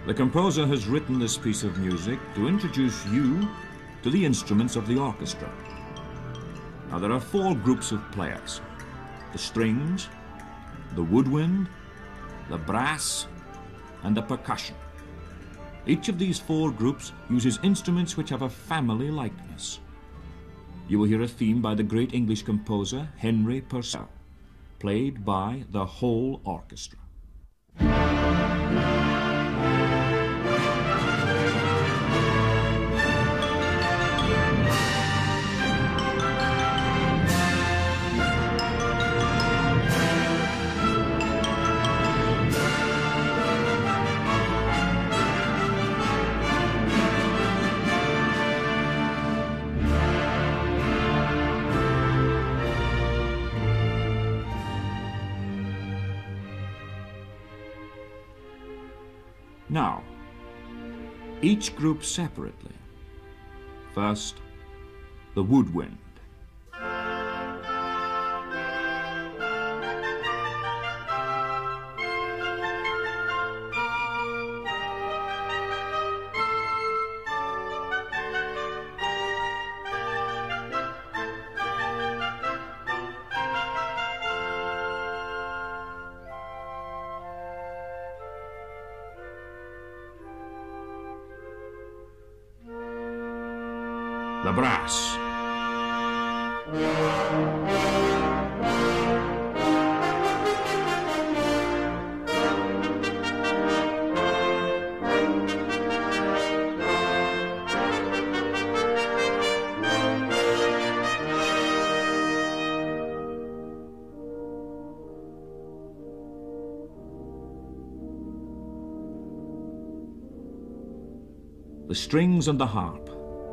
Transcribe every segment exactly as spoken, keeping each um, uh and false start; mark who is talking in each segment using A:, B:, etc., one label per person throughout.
A: The composer has written this piece of music to introduce you to the instruments of the orchestra. Now, there are four groups of players: the strings, the woodwind, the brass, and the percussion. Each of these four groups uses instruments which have a family likeness. You will hear a theme by the great English composer Henry Purcell, played by the whole orchestra. Now, each group separately. First, the woodwind. The brass. The strings and the harp.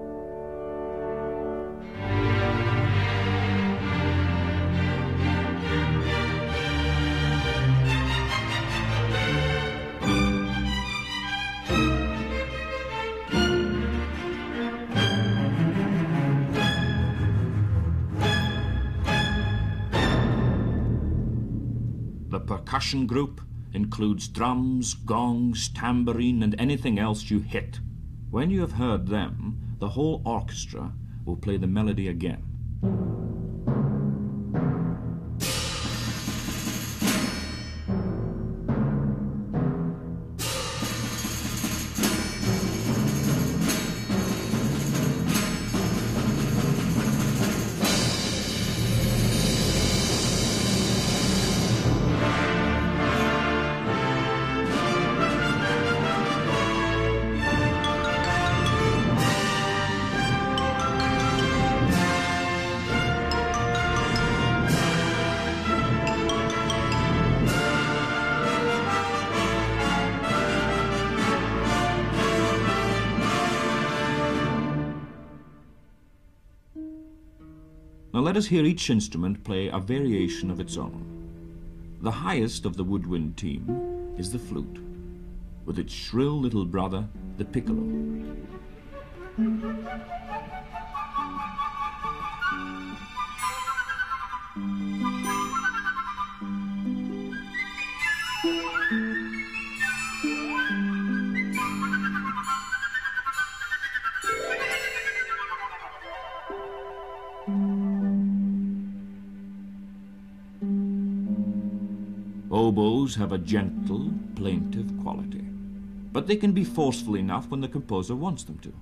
A: The percussion group includes drums, gongs, tambourine, and anything else you hit. When you have heard them, the whole orchestra will play the melody again. Now let us hear each instrument play a variation of its own. The highest of the woodwind team is the flute, with its shrill little brother, the piccolo. Oboes have a gentle, plaintive quality, but they can be forceful enough when the composer wants them to.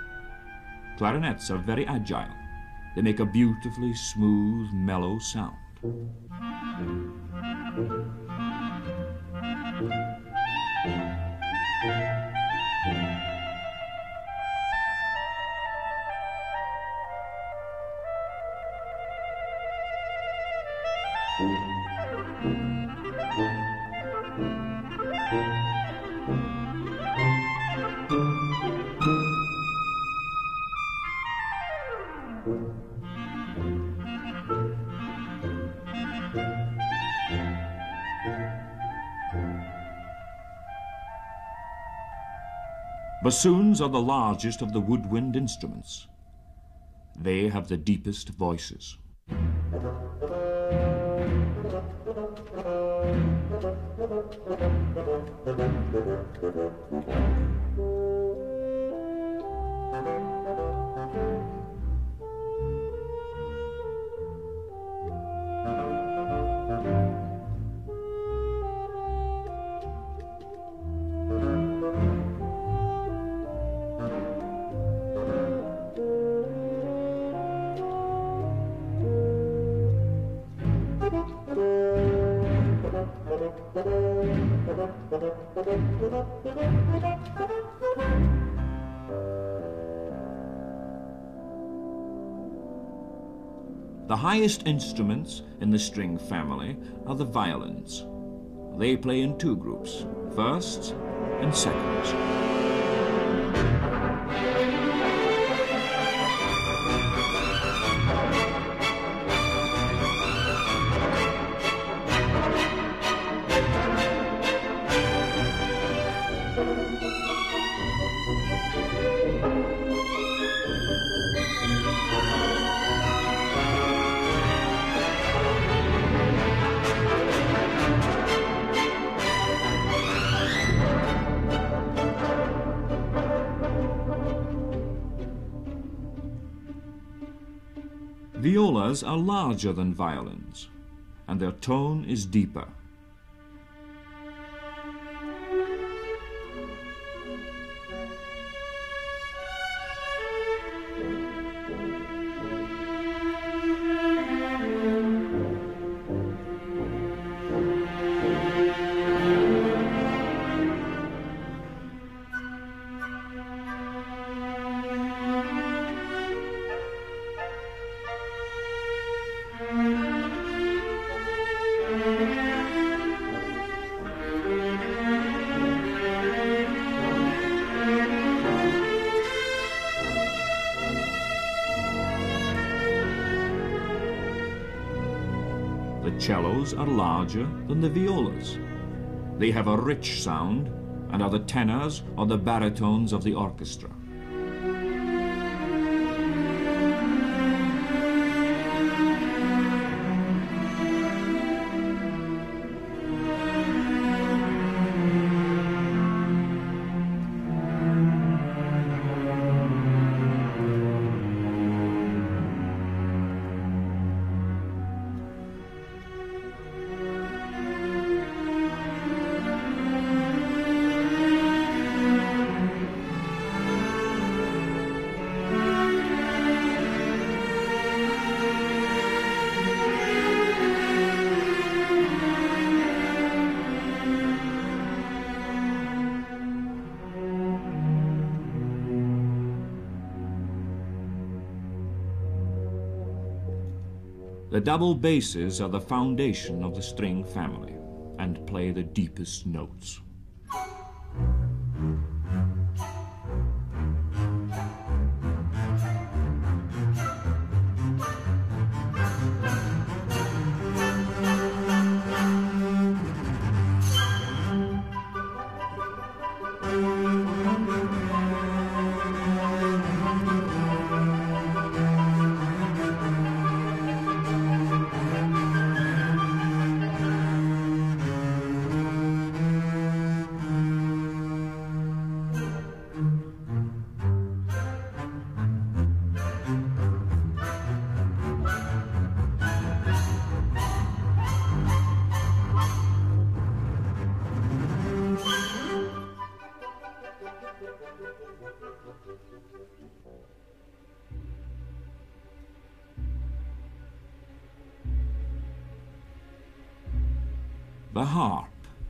A: Clarinets are very agile. They make a beautifully smooth, mellow sound. Bassoons are the largest of the woodwind instruments. They have the deepest voices. The highest instruments in the string family are the violins. They play in two groups, firsts and seconds. Violas are larger than violins, and their tone is deeper. The cellos are larger than the violas. They have a rich sound and are the tenors or the baritones of the orchestra. The double basses are the foundation of the string family and play the deepest notes. the harp.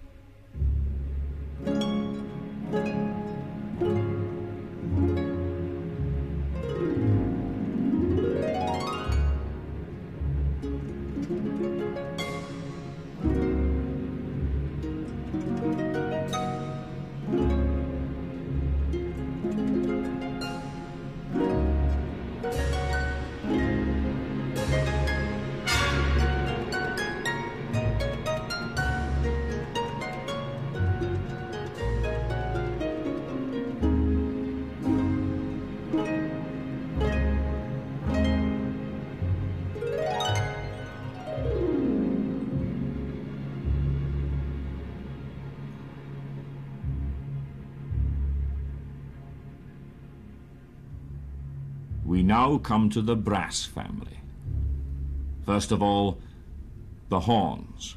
A: We now come to the brass family. First of all, the horns.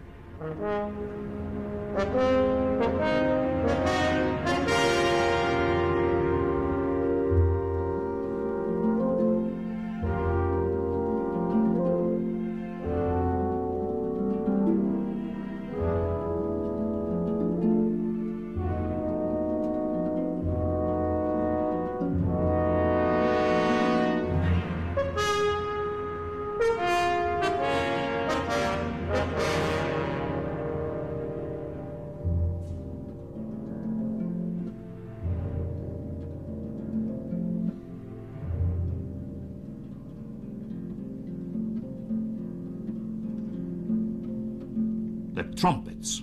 A: The trumpets.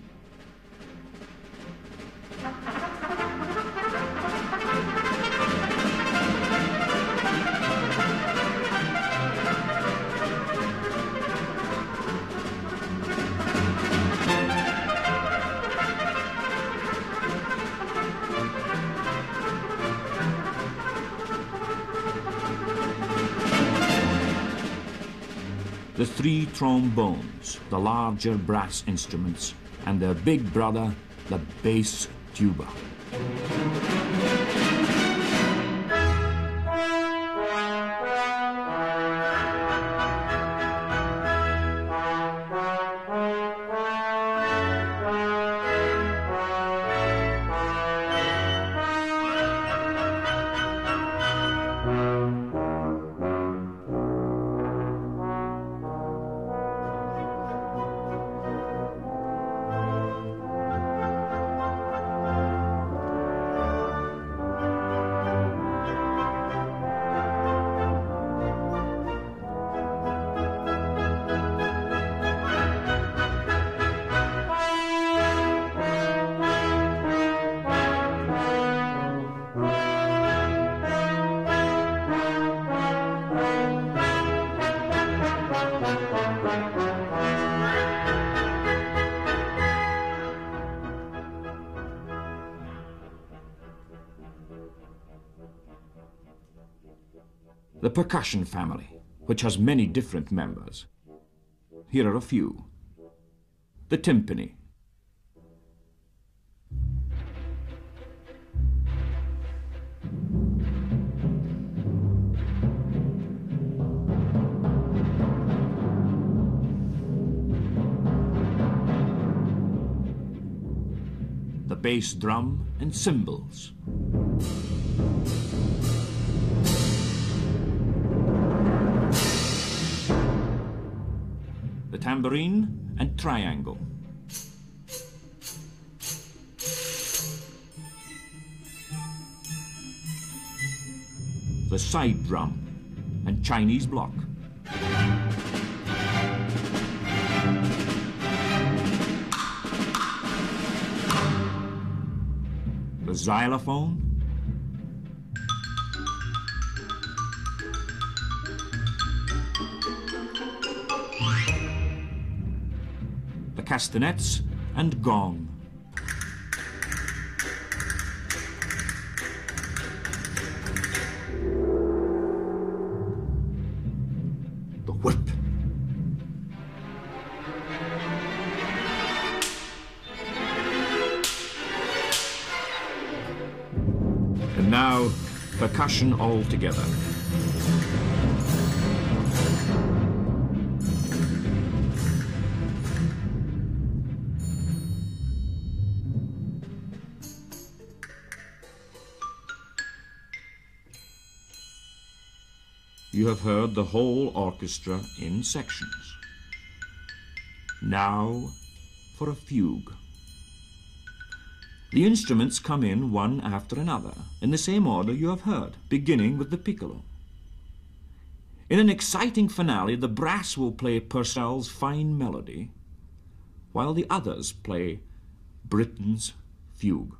A: The three trombones, the larger brass instruments, and their big brother, the bass tuba. The percussion family, which has many different members. Here are a few. The timpani. The bass drum and cymbals. The tambourine and triangle. The side drum and Chinese block. The xylophone. The castanets and gong. The whip. And now, percussion all together. you have heard the whole orchestra in sections. Now for a fugue. The instruments come in one after another, in the same order you have heard, beginning with the piccolo. In an exciting finale, the brass will play Purcell's Fine Melody, while the others play Britten's Fugue.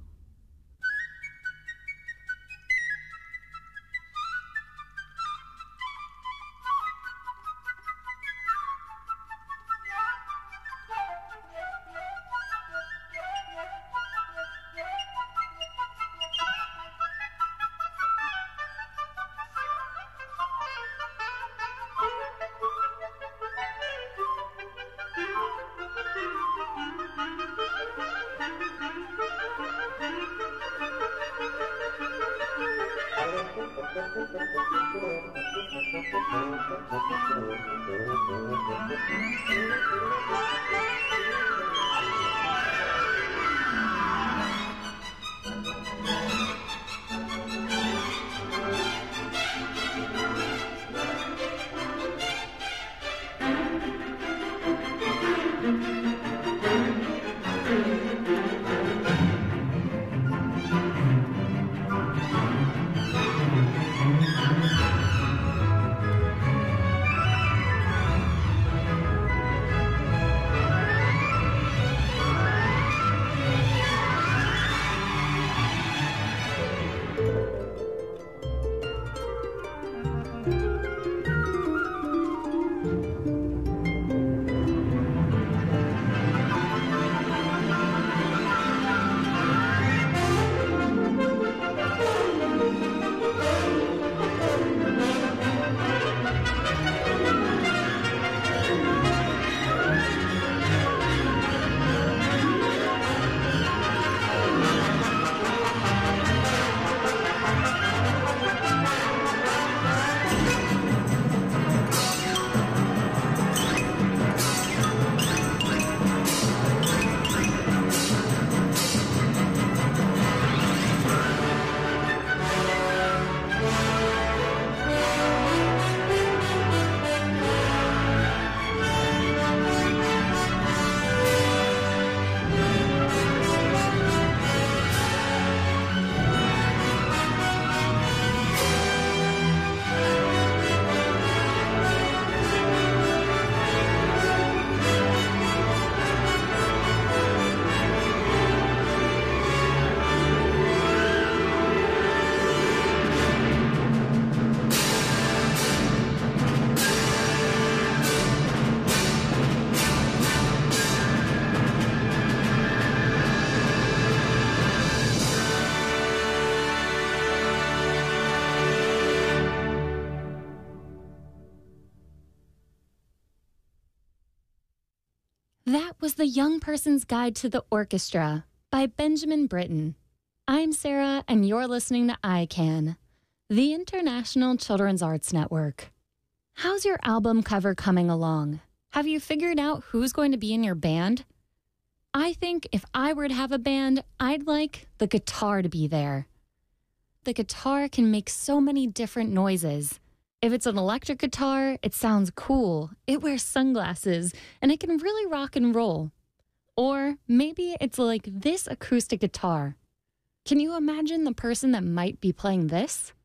B: That was The Young Person's Guide to the Orchestra by Benjamin Britten. I'm Sarah, and you're listening to I CAN, the International Children's Arts Network. How's your album cover coming along? Have you figured out who's going to be in your band? I think if I were to have a band, I'd like the guitar to be there. The guitar can make so many different noises. If it's an electric guitar, it sounds cool, it wears sunglasses, and it can really rock and roll. Or maybe it's like this acoustic guitar. Can you imagine the person that might be playing this?